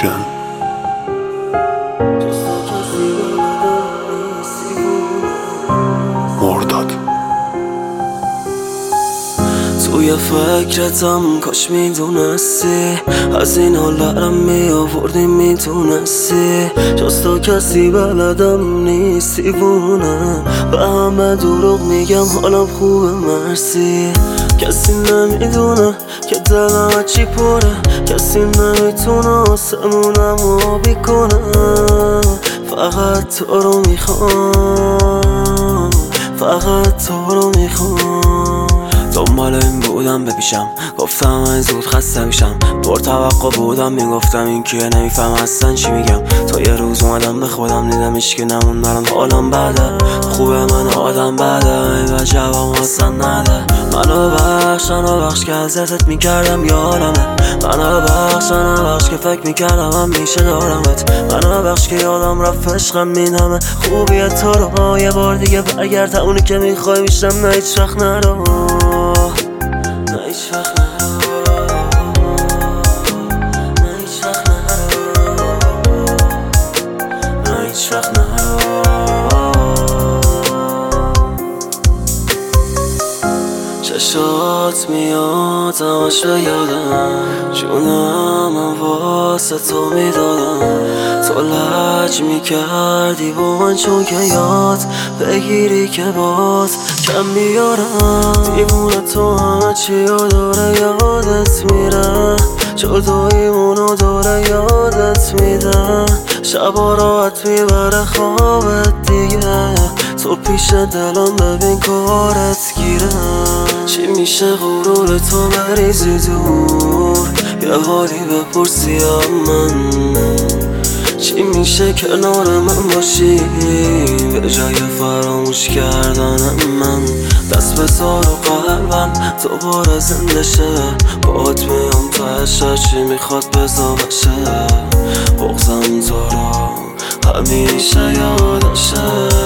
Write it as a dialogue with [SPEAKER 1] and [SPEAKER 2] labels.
[SPEAKER 1] اوشن. مرداد
[SPEAKER 2] توی فکرتم کاش میدونستی از این حالم میآوردی میتونستی جز تو کسی بلدم نیست دیوونم به همه دروغ میگم حالم خوبه مرسی کسی نمیدونه که دلم چی پره کسی نمیتونه آسمونم آبی کنه فقط تو رو میخوام فقط تو رو میخوام دنبال این بودم بپیشم گفتم من زود خسته میشم پر توقع بودم میگفتم این کیه نمیفهم اصلا چی میگم تا یه روز اومدم به خودم دیدمش که نمون برام حالم بده خوبه من آدم بده این وجبم اصلا نده منو بخش که ازتت میکردم یارمه منو بخش که فکر میکردم هم میشه دارمت منو بخش که یادم رفت عشقم این همه خوبیه تو رو یه بار دیگه برگرد اونی که میخوای میشم نه هیچ وقت نرو نه هیچ وقت نرو نه هیچ وقت نرو نه هیچ وقت نرو چشات میاد همش به یادم جونم من واسه تو میدادم تو لج میکردی با من چون که یاد بگیری که باز کم بیارم دیوونه تو همه چی داره یادت میره جداییمونو داره یادت میده شبا راحت میبره خوابت دیگه تو پیش دلم ببین کارت گیره چی میشه غرور تو بریزی دور یه حالی بپرسی من چی میشه کنار من باشی به جای فراموش کردن من دست بذار و قلبم دوباره زنده شه باهات میام تهش هرچی میخواد بزا بشه بغضم تو رو همیشه یادشه